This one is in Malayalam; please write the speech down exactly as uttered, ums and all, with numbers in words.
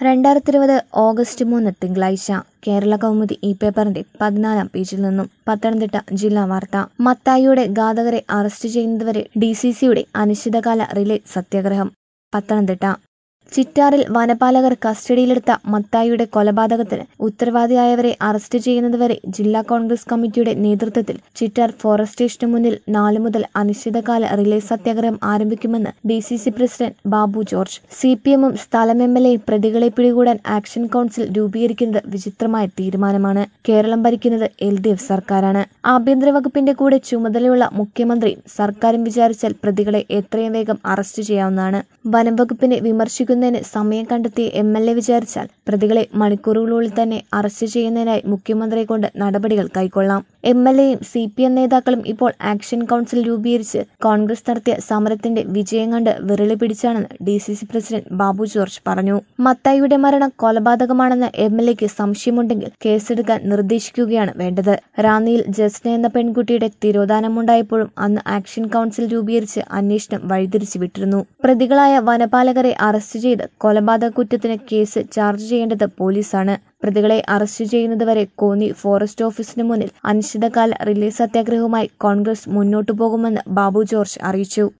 രണ്ടായിരത്തി ഇരുപത് ഓഗസ്റ്റ് മൂന്ന് തിങ്കളാഴ്ച കേരള കൗമുദി ഈ പേപ്പറിന്റെ പതിനാലാം പേജിൽ നിന്നും പത്തനംതിട്ട ജില്ലാ വാർത്ത. മത്തായിയുടെ ഘാതകരെ അറസ്റ്റ് ചെയ്യുന്നതുവരെ ഡി സി സിയുടെ അനിശ്ചിതകാല റിലേ സത്യാഗ്രഹം. പത്തനംതിട്ട ചിറ്റാറിൽ വനപാലകർ കസ്റ്റഡിയിലെടുത്ത മത്തായിയുടെ കൊലപാതകത്തിന് ഉത്തരവാദിയായവരെ അറസ്റ്റ് ചെയ്യുന്നതുവരെ ജില്ലാ കോൺഗ്രസ് കമ്മിറ്റിയുടെ നേതൃത്വത്തിൽ ചിറ്റാർ ഫോറസ്റ്റ് സ്റ്റേഷനു മുന്നിൽ നാളു മുതൽ അനിശ്ചിതകാല റിലേ സത്യാഗ്രഹം ആരംഭിക്കുമെന്ന് D C C president Babu George. C P എമ്മും സ്ഥലം എം എൽ എ പ്രതികളെ പിടികൂടാൻ ആക്ഷൻ കൗൺസിൽ രൂപീകരിക്കുന്നത് വിചിത്രമായ തീരുമാനമാണ്. കേരളം ഭരിക്കുന്നത് എൽ ഡി എഫ് സർക്കാരാണ്. ആഭ്യന്തര വകുപ്പിന്റെ കൂടെ ചുമതലയുള്ള മുഖ്യമന്ത്രിയും സർക്കാരും വിചാരിച്ചാൽ പ്രതികളെ എത്രയും വേഗം അറസ്റ്റ് ചെയ്യാവുന്നതാണ്. വനം വകുപ്പിനെ വിമർശിക്കുന്നതിന് സമയം കണ്ടെത്തിയ എം എൽ എ വിചാരിച്ചാൽ പ്രതികളെ മണിക്കൂറുകളുള്ളിൽ തന്നെ അറസ്റ്റ് ചെയ്യുന്നതിനായി മുഖ്യമന്ത്രിയെ കൊണ്ട് നടപടികൾ കൈക്കൊള്ളാം. എം എൽ എയും സി പി എം നേതാക്കളും ഇപ്പോൾ ആക്ഷൻ കൗൺസിൽ രൂപീകരിച്ച് കോൺഗ്രസ് നടത്തിയ സമരത്തിന്റെ വിജയം കണ്ട് വിരളി പിടിച്ചാണെന്ന് D C C president Babu George പറഞ്ഞു. മത്തായിയുടെ മരണം കൊലപാതകമാണെന്ന് എം എൽ എക്ക് സംശയമുണ്ടെങ്കിൽ കേസെടുക്കാൻ നിർദ്ദേശിക്കുകയാണ് വേണ്ടത്. റാന്നിയിൽ ജസ്ന എന്ന പെൺകുട്ടിയുടെ തിരോധാനമുണ്ടായപ്പോഴും അന്ന് ആക്ഷൻ കൗൺസിൽ രൂപീകരിച്ച് അന്വേഷണം വഴിതിരിച്ചു വിട്ടിരുന്നു. പ്രതികളായ വനപാലകരെ അറസ്റ്റ് ചെയ്ത് കൊലപാതക കുറ്റത്തിന് കേസ് ചാർജ് ചെയ്യേണ്ടത് പോലീസാണ്. പ്രതികളെ അറസ്റ്റ് ചെയ്യുന്നതുവരെ കോന്നി ഫോറസ്റ്റ് ഓഫീസിന് മുന്നിൽ അനിശ്ചിതകാല റിലേ സത്യാഗ്രഹവുമായി കോൺഗ്രസ് മുന്നോട്ടു പോകുമെന്ന് ബാബു ജോർജ് അറിയിച്ചു.